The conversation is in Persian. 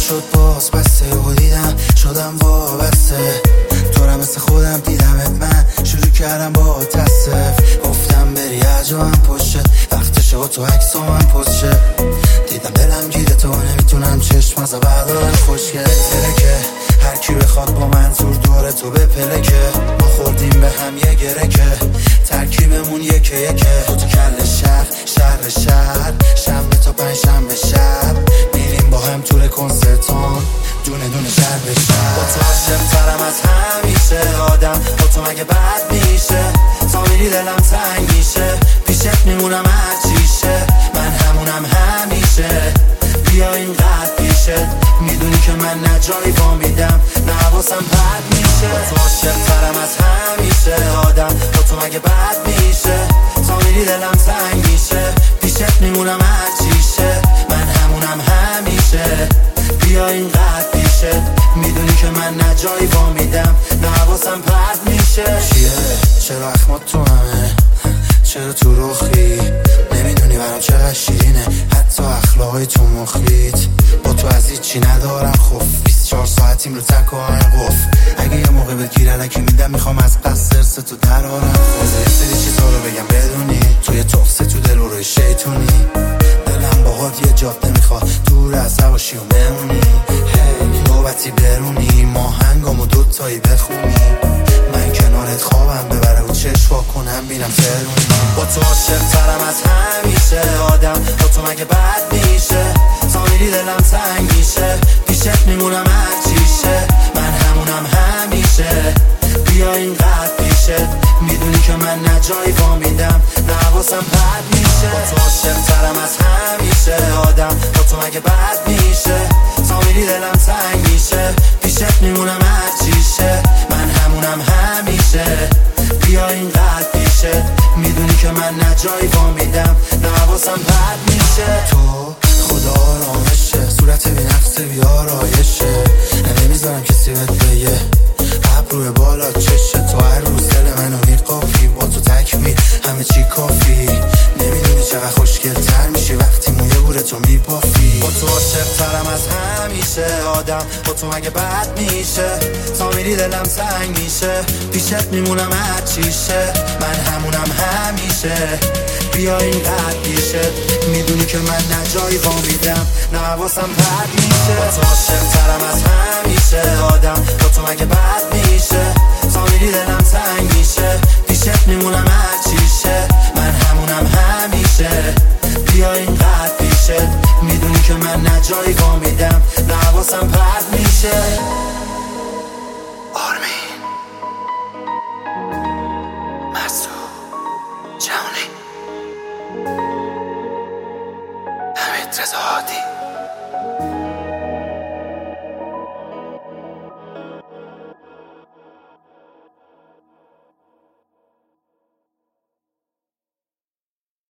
شد باز بسته و دیدم شدم وابسته تو را مثل خودم دیدمت من شروع کردم با تصف گفتم بری عجبم پشت وقتشه و تو عکس و من پشت دیدم دلم گیره تو نمیتونم چشم از بردارم خوشگل ترکه هر کی بخواد با منظور دور تو به پلکه ما خوردیم به هم یه گرکه ترکیبمون یکه تو کل شهر شنبه تا پنجشنبه شب میریم با هم طول کنسرتون دونه دونه شهر به شهر با تو عاشق ترم از همیشه آدم با تو مگه بد میشه تا میری دلم تنگ میشه پیشت میمونم هرچیشه من همونم همیشه بیا اینقدر پیشه میدونی که من نجایی وامیدم نه حواسم پرد میشه با تو عاشق ترم از همیشه آدم با تو مگه بد میشه تا میری دلم تنگ میشه پیشت میمونم هرچیشه من همونم همیشه بیا اینقدر پیشه میدونی که من نجایی وامیدم نه حواسم پرد میشه چیه؟ چرا اخمات تو همه؟ چرا تو رخی؟ نمیدونی برام چقدر شیرینه حتی اخلاقای تو مخیت با تو از هیچی ندارم خوف 24 ساعتیم رو تک و قف اگه یه موقع بگیر الکی میدم میخوام از قصد ارث تو درارم خوزه یه سری چیزا رو بگم بدونی توی تخصه تو دل روی شیطونی دلم باهات یه جاده میخواد دور از هواشی و بمونی نوبتی برونی ماهنگامو دوتایی بخونی من کنارت خوابم ببره و چشوا کنم بینم ترونی با تو عاشق ترم از همیشه آدم با تو مگه بد میشه تا میری دلم تنگ میشه پیشت میمونم هرچیشه من همونم همیشه بیا اینقدر پیشه میدونی که من نجایی وامیدم نه حواسم پرد میشه با تو عاشق ترم از همیشه آدم با تو مگه بد میشه تا میری دلم تنگ میشه پیشت میمونم هرچیشه من همونم همیشه بیا اینقدر پیشه میدونی که من نجایی وامیدم نه حواسم پرد میشه تو خدا آرامشه صورت بی نفس بی آرایشه نمیذارم کسی بهت بگه ابروی بالا چشه تو هر روز دل منو میقافی با تو تکمیل همه چی کافی نمیدونی چقدر خوشگل تر میشی وقتی موی بوره تو میبافی با تو عاشق ترم از همیشه آدم با تو مگه بد میشه تا میری دلم تنگ میشه پیشت میمونم هرچیشه من همونم همیشه بیا اینقدر پیشه میدونی که من نجایی وامیدم نه حواسم پرد میشه با تو عاشق ترم از همیشه آدم با تو مگه بد میشه تا میری دلم تنگ میشه